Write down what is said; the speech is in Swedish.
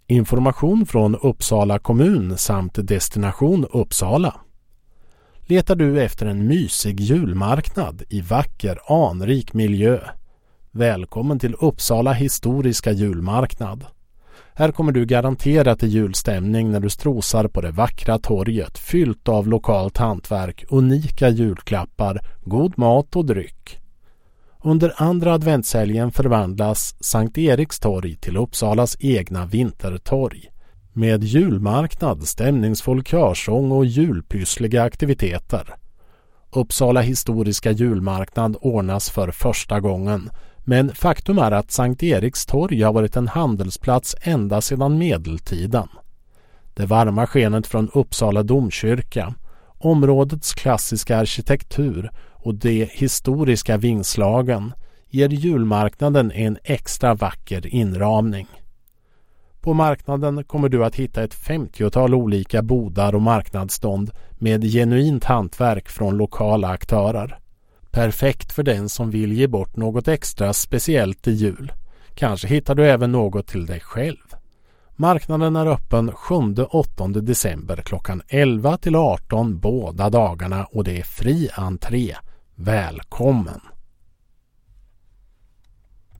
Information från Uppsala kommun samt destination Uppsala. Letar du efter en mysig julmarknad i vacker, anrik miljö? Välkommen till Uppsala historiska julmarknad. Här kommer du garanterat till julstämning när du strosar på det vackra torget fyllt av lokalt hantverk, unika julklappar, god mat och dryck. Under andra adventshelgen förvandlas Sankt Eriks torg till Uppsalas egna vintertorg med julmarknad, stämningsfull körsång och julpyssliga aktiviteter. Uppsala historiska julmarknad ordnas för första gången, men faktum är att Sankt Eriks torg har varit en handelsplats ända sedan medeltiden. Det varma skenet från Uppsala domkyrka, områdets klassiska arkitektur och de historiska vingslagen ger julmarknaden en extra vacker inramning. På marknaden kommer du att hitta ett 50-tal olika bodar och marknadsstånd med genuint hantverk från lokala aktörer. Perfekt för den som vill ge bort något extra speciellt i jul. Kanske hittar du även något till dig själv. Marknaden är öppen 7-8 december klockan 11 till 18 båda dagarna och det är fri entré. Välkommen!